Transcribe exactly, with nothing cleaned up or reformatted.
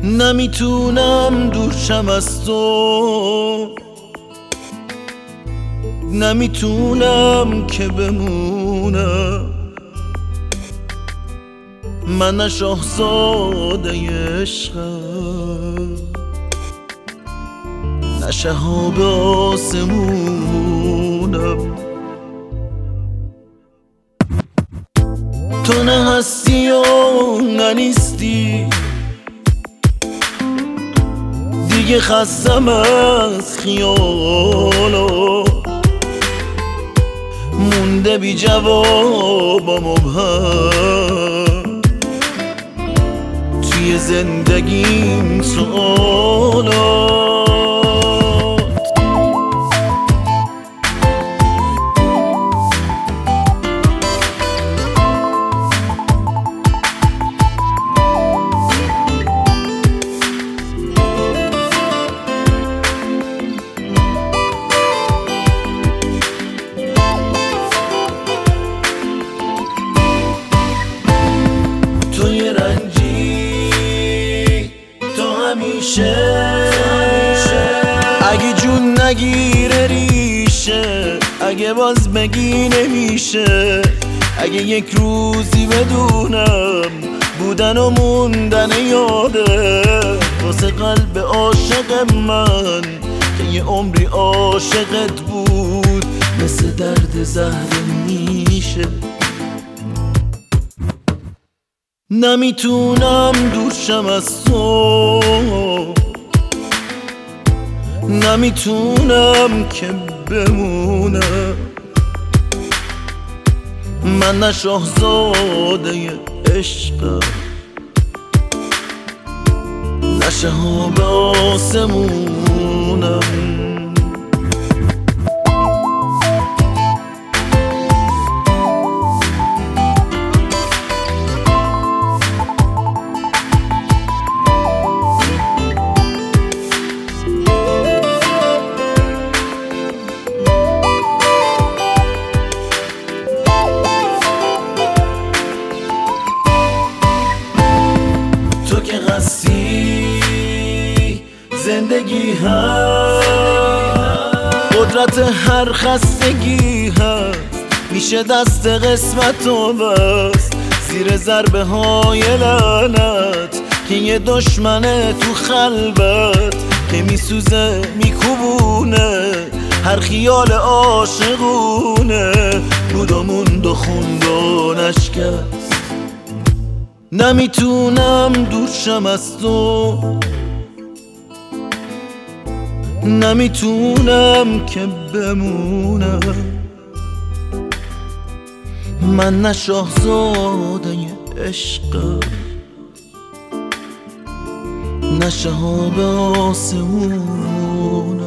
نمیتونم دور شم از تو، نمیتونم که بمونم. من نه شاهزاده عشقم، نه شهاب آسمونم. تو نه هستی و نه نیستی، دیگه خستم از خیالا. مونده بی جواب و مبهم توی زندگیم سوالات. توی رنجی تو همیشه، اگه جون نگیره ریشه، اگه باز بگی نمیشه، اگه یک روزی بدونم بودن و موندن یاده واسه قلب عاشق من که یه عمری عاشقت بود، مثل درد زهر میشه. نمیتونم دور شم از تو، نمیتونم که بمونم. من نه شاهزاده عشقم، نه شهاب آسمونم. تو که هستی زندگی هست، قدرت هر خستگی هست، میشه دست قسمت و بست زیر ضربه های لعنت که یه دشمنه تو خلوت که میسوزه میکوبونه هر خیال عاشقونه. بود و موند و خوند و نشکست. نمیتونم دور شم از تو، نمیتونم که بمونم. من نه شاهزاده عشقم، نه شهاب آسمون.